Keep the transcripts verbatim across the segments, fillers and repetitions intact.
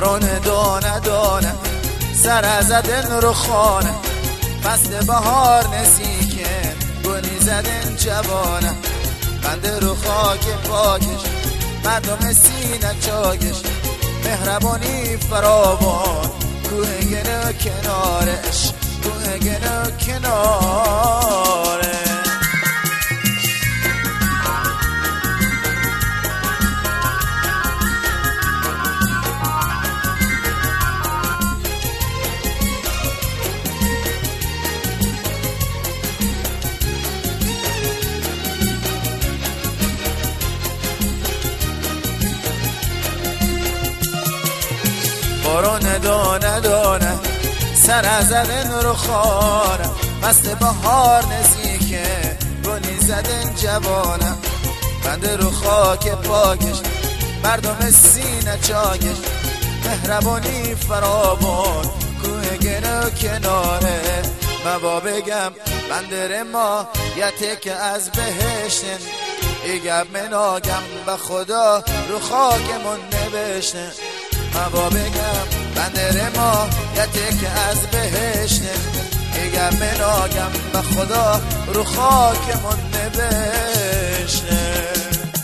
بارون دانه دانه سر زدن رو خانه، فصل بهار نزیکن گلی زدن جوانه. بنده رو خاک پاکش مردم سینه چاکش، مهربانی فراوان کوه گنه کنارش، کوه گنه کناره. بارون دانه دانه سر زدن رو خانه، فصل بهار نزیکه گلی زدن جوانه. بنده رو خاک پاکش مردم سینه چاکش، مهربانی فراوان کوه گنه کناره. مبا بگم بنده ما یتک از بهشتن، ایگم مناگم به خدا رو خاکمون نوشتن. مبا بگم بنده ما یتک از بهشتن، ایگم مناگم به خدا رو خاکمون نوشتن.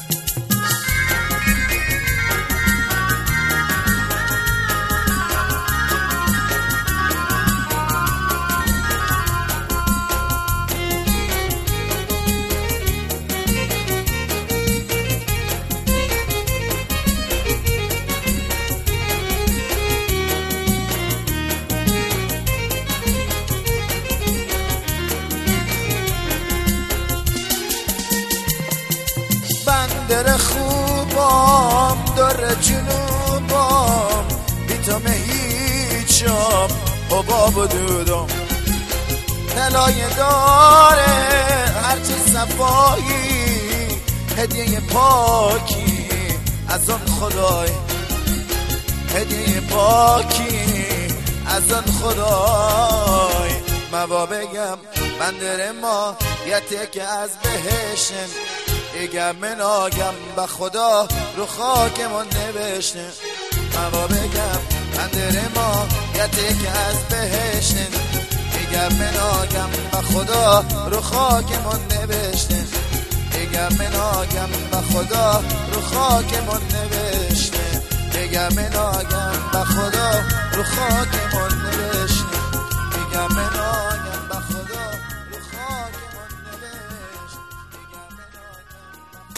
در خوبام در جنوبام بیتم هیچم حباب و دودم، دلای داره هرچی صفایی هدیه پاکی از آن خدای، هدیه پاکی از آن خدای. مبا بگم بنده ما یتک از بهشتن، ایگم مناگم به خدا رو خاکمون نوشتن. مبا بگم بنده ما یتک از بهشتن، ایگم مناگم به خدا رو خاکمون نوشتن. ایگم مناگم به خدا رو خاکمون نوشتن. ایگم مناگم به خدا رو خاکمون نوشتن.